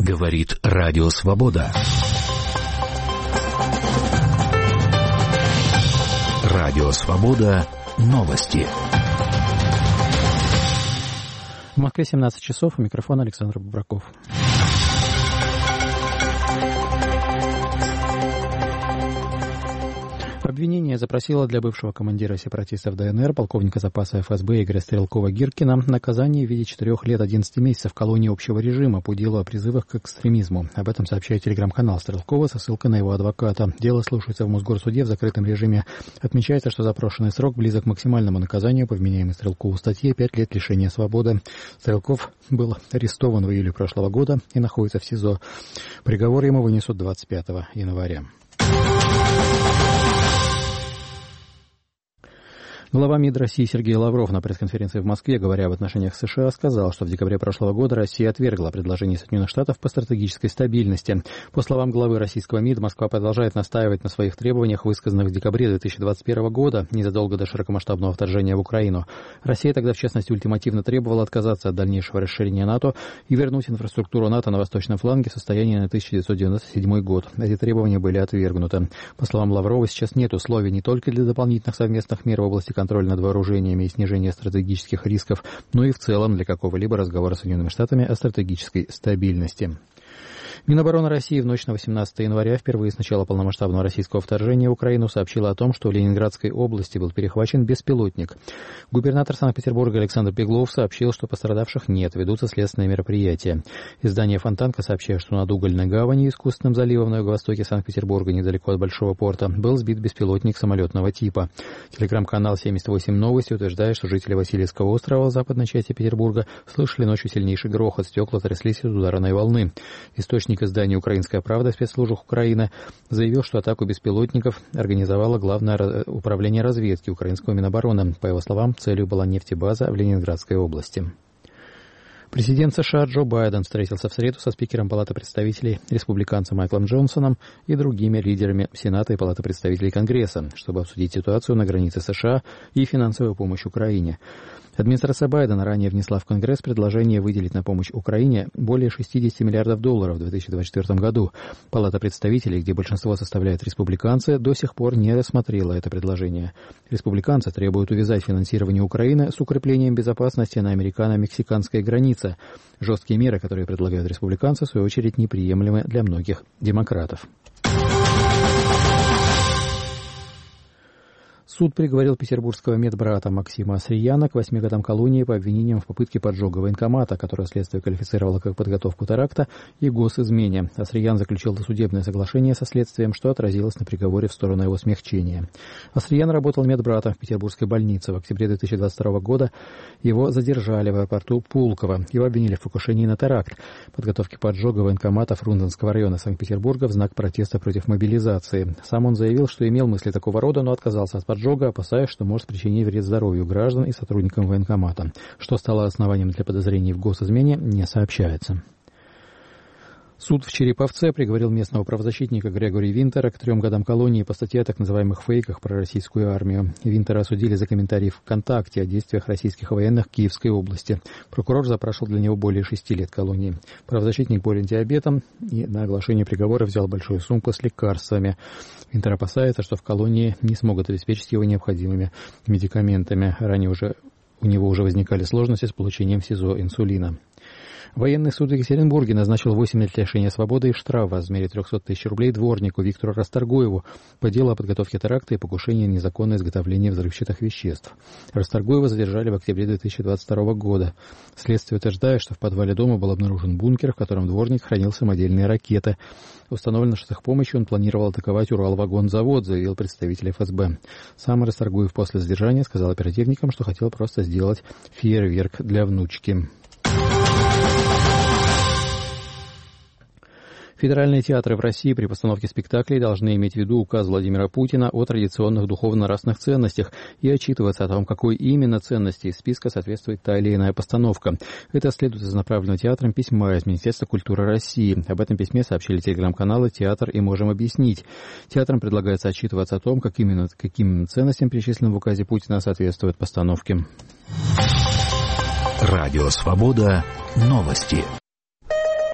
Говорит Радио Свобода. Радио Свобода. Новости. В Москве 17 часов. У микрофона Александр Бубраков. Обвинение запросило для бывшего командира сепаратистов ДНР, полковника запаса ФСБ Игоря Стрелкова-Гиркина, наказание в виде 4 лет 11 месяцев в колонии общего режима по делу о призывах к экстремизму. Об этом сообщает телеграм-канал Стрелкова со ссылкой на его адвоката. Дело слушается в Мосгорсуде в закрытом режиме. Отмечается, что запрошенный срок близок к максимальному наказанию по вменяемой Стрелкову статье 5 лет лишения свободы. Стрелков был арестован в июле прошлого года и находится в СИЗО. Приговор ему вынесут 25 января. Глава МИД России Сергей Лавров на пресс-конференции в Москве, говоря об отношениях с США, сказал, что в декабре прошлого года Россия отвергла предложение Соединенных Штатов по стратегической стабильности. По словам главы российского МИД, Москва продолжает настаивать на своих требованиях, высказанных в декабре 2021 года, незадолго до широкомасштабного вторжения в Украину. Россия тогда, в частности, ультимативно требовала отказаться от дальнейшего расширения НАТО и вернуть инфраструктуру НАТО на восточном фланге в состояние на 1997 год. Эти требования были отвергнуты. По словам Лаврова, сейчас нет условий не только для дополнительных совместных мер в области контроль над вооружениями и снижение стратегических рисков, но и в целом для какого-либо разговора с Соединенными Штатами о стратегической стабильности. Минобороны России в ночь на 18 января, впервые с начала полномасштабного российского вторжения в Украину, сообщила о том, что в Ленинградской области был перехвачен беспилотник. Губернатор Санкт-Петербурга Александр Пеглов сообщил, что пострадавших нет, ведутся следственные мероприятия. Издание «Фонтанка» сообщает, что над угольной гаванью, искусственным заливом на юго-востоке Санкт-Петербурга, недалеко от Большого порта, был сбит беспилотник самолетного типа. Телеграм-канал 78 новости утверждает, что жители Васильевского острова в западной части Петербурга слышали ночью сильнейший грохот, стекла тряслись от ударной волны. Источник издания «Украинская правда» в спецслужбах Украины заявил, что атаку беспилотников организовало Главное управление разведки украинского Минобороны. По его словам, целью была нефтебаза в Ленинградской области. Президент США Джо Байден встретился в среду со спикером Палаты представителей республиканцем Майклом Джонсоном и другими лидерами Сената и Палаты представителей Конгресса, чтобы обсудить ситуацию на границе США и финансовую помощь Украине. Администрация Байдена ранее внесла в Конгресс предложение выделить на помощь Украине более $60 миллиардов в 2024 году. Палата представителей, где большинство составляют республиканцы, до сих пор не рассмотрела это предложение. Республиканцы требуют увязать финансирование Украины с укреплением безопасности на американо-мексиканской границе. Жесткие меры, которые предлагают республиканцы, в свою очередь неприемлемы для многих демократов. Суд приговорил петербургского медбрата Максима Асрияна к 8 годам колонии по обвинениям в попытке поджога военкомата, которое следствие квалифицировало как подготовку теракта и госизмене. Асриян заключил досудебное соглашение со следствием, что отразилось на приговоре в сторону его смягчения. Асриян работал медбратом в петербургской больнице. В октябре 2022 года его задержали в аэропорту Пулково. Его обвинили в покушении на теракт, подготовке поджога военкомата Фрунзенского района Санкт-Петербурга в знак протеста против мобилизации. Сам он заявил, что имел мысли такого рода, но отказался от поджога, опасаясь, что может причинить вред здоровью граждан и сотрудникам военкомата. Что стало основанием для подозрений в госизмене, не сообщается. Суд в Череповце приговорил местного правозащитника Грегори Винтера к 3 годам колонии по статье о так называемых фейках про российскую армию. Винтера осудили за комментарии ВКонтакте о действиях российских военных в Киевской области. Прокурор запрашивал для него более 6 лет колонии. Правозащитник болен диабетом и на оглашение приговора взял большую сумку с лекарствами. Винтер опасается, что в колонии не смогут обеспечить его необходимыми медикаментами. Ранее у него уже возникали сложности с получением в СИЗО инсулина. Военный суд в Екатеринбурге назначил 8 лет лишения свободы и штраф в размере 300 тысяч рублей дворнику Виктору Расторгуеву по делу о подготовке теракта и покушении на незаконное изготовление взрывчатых веществ. Расторгуева задержали в октябре 2022 года. Следствие утверждает, что в подвале дома был обнаружен бункер, в котором дворник хранил самодельные ракеты. Установлено, что с их помощью он планировал атаковать Уралвагонзавод, заявил представитель ФСБ. Сам Расторгуев после задержания сказал оперативникам, что хотел просто сделать фейерверк для внучки. Федеральные театры в России при постановке спектаклей должны иметь в виду указ Владимира Путина о традиционных духовно-нравственных ценностях и отчитываться о том, какой именно ценности из списка соответствует та или иная постановка. Это следует из направленного театром письма из Министерства культуры России. Об этом письме сообщили телеграм-каналы «Театр» и «Можем объяснить». Театрам предлагается отчитываться о том, каким ценностям, перечисленным в указе Путина, соответствуют постановки. Радио «Свобода». Новости.